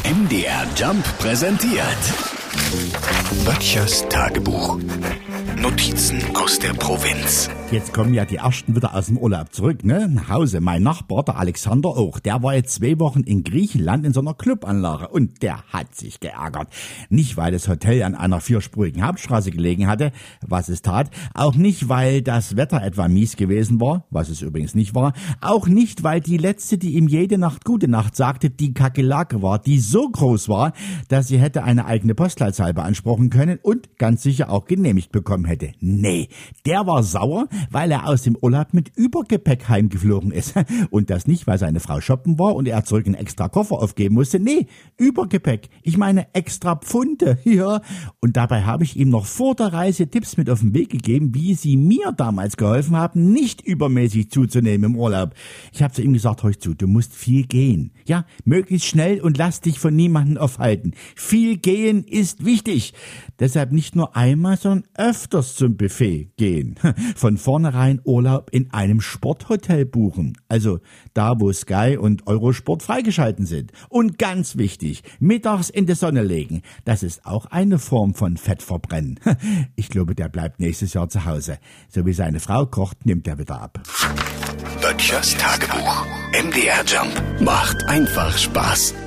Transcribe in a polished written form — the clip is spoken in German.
MDR Jump präsentiert Böttchers Tagebuch. Notizen aus der Provinz. Jetzt kommen ja die ersten wieder aus dem Urlaub zurück, ne? Nach Hause. Mein Nachbar, der Alexander auch, der war jetzt 2 Wochen in Griechenland in so einer Clubanlage und der hat sich geärgert. Nicht, weil das Hotel an einer 4-spurigen Hauptstraße gelegen hatte, was es tat. Auch nicht, weil das Wetter etwa mies gewesen war, was es übrigens nicht war. Auch nicht, weil die Letzte, die ihm jede Nacht Gute Nacht sagte, die Kakerlake war, die so groß war, dass sie hätte eine eigene Postleitzahl beanspruchen können und ganz sicher auch genehmigt bekommen hätte. Nee, der war sauer, weil er aus dem Urlaub mit Übergepäck heimgeflogen ist. Und das nicht, weil seine Frau shoppen war und er zurück einen extra Koffer aufgeben musste. Nee, Übergepäck. Ich meine extra Pfunde. Ja. Und dabei habe ich ihm noch vor der Reise Tipps mit auf den Weg gegeben, wie sie mir damals geholfen haben, nicht übermäßig zuzunehmen im Urlaub. Ich habe zu ihm gesagt, hör zu, du musst viel gehen. Ja, möglichst schnell und lass dich von niemandem aufhalten. Viel gehen ist wichtig. Deshalb nicht nur einmal, sondern öfters zum Buffet gehen. Von vornherein Urlaub in einem Sporthotel buchen. Also da, wo Sky und Eurosport freigeschalten sind. Und ganz wichtig, mittags in die Sonne legen. Das ist auch eine Form von Fettverbrennen. Ich glaube, der bleibt nächstes Jahr zu Hause. So wie seine Frau kocht, nimmt er wieder ab. Böttchers Tagebuch. MDR Jump macht einfach Spaß.